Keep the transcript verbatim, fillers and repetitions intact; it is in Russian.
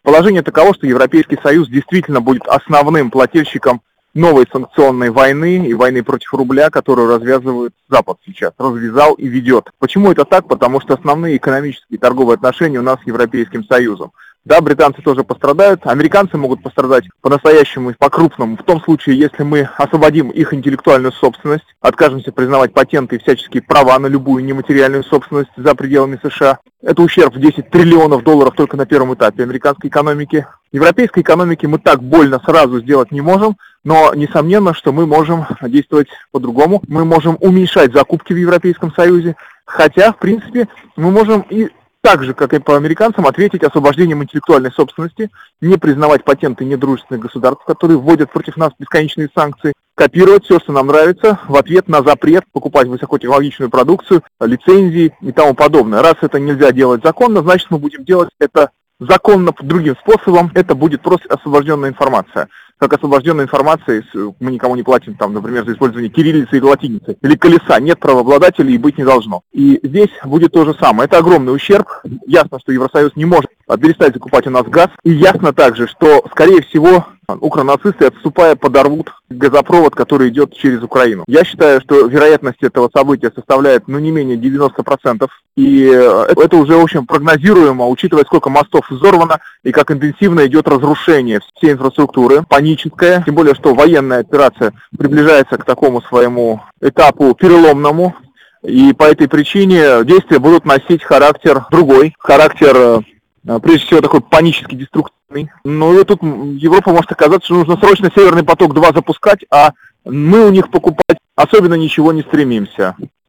Положение таково, что Европейский Союз действительно будет основным плательщиком новой санкционной войны и войны против рубля, которую развязывает Запад сейчас, развязал и ведет. Почему это так? Потому что основные экономические и торговые отношения у нас с Европейским Союзом. Да, британцы тоже пострадают, американцы могут пострадать по-настоящему и по-крупному, в том случае, если мы освободим их интеллектуальную собственность, откажемся признавать патенты и всяческие права на любую нематериальную собственность за пределами США. Это ущерб в десять триллионов долларов только на первом этапе американской экономики. Европейской экономике мы так больно сразу сделать не можем, но несомненно, что мы можем действовать по-другому. Мы можем уменьшать закупки в Европейском Союзе, хотя, в принципе, мы можем и так же, как и по американцам, ответить освобождением интеллектуальной собственности, не признавать патенты недружественных государств, которые вводят против нас бесконечные санкции, копировать все, что нам нравится, в ответ на запрет покупать высокотехнологичную продукцию, лицензии и тому подобное. Раз это нельзя делать законно, значит мы будем делать это законно другим способом, это будет просто освобожденная информация. Как освобожденная информация, мы никому не платим, там, например, за использование кириллицы или латиницы, или колеса, нет правообладателей и быть не должно. И здесь будет то же самое. Это огромный ущерб. Ясно, что Евросоюз не может перестать закупать у нас газ. И ясно также, что, скорее всего, укронацисты, отступая, подорвут газопровод, который идет через Украину. Я считаю, что вероятность этого события составляет, ну, не менее девяносто процентов. И это уже, в общем, прогнозируемо, учитывая, сколько мостов взорвано и как интенсивно идет разрушение всей инфраструктуры, паническое. Тем более, что военная операция приближается к такому своему этапу переломному. И по этой причине действия будут носить характер другой, характер, прежде всего, такой панически деструктивный. Ну и тут Европа может оказаться, что нужно срочно Северный поток-два запускать, а мы у них покупать особенно ничего не стремимся.